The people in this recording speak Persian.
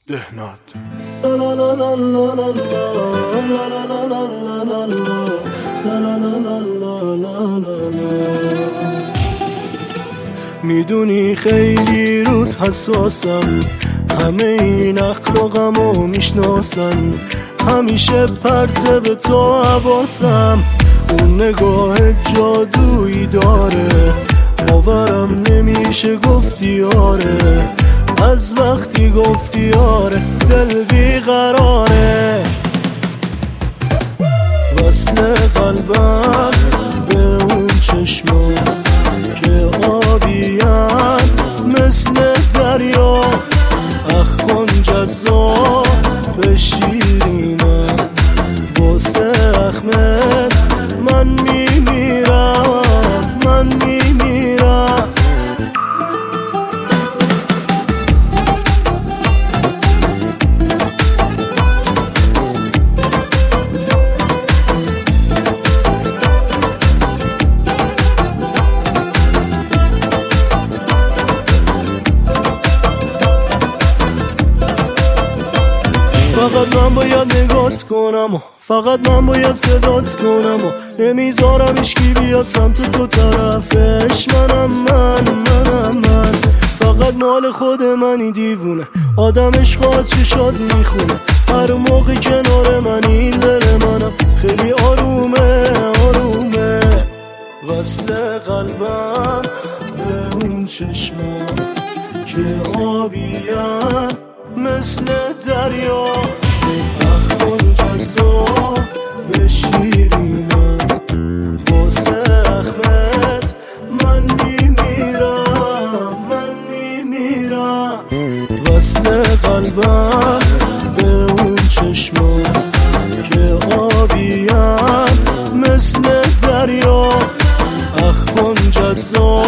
دهنات. میدونی خیلی رود حساسم، همه این اخلاقمو میشناسن، همیشه پرته به تو حواسم. اون نگاه جادویی داره، باورم نمیشه گفتی آره، از وقتی گفتی آره دل بیقراره. وصل قلبم به اون چشما که آبیان مثل دریا، اخ کن جذاب به شیرینم، واسه احمد من میمیرم، من میمیرم. فقط من باید نگات کنم و فقط من باید صدات کنم و نمیذارم اشکی بیاد سمت تو طرفش. من فقط مال خود منی دیوونه، آدم عشق از چشات میخونه، هر موقع کنار من این دل منم خیلی آرومه آرومه. وصل قلبم به اون چشما که آبیان مثل دریا، اخ کن جذاب به شیرینم، واسه احمد من میمیرم، من میمیرم. وصل قلبم به اون چشما که آبیان مثل دریا، اخ کن جذاب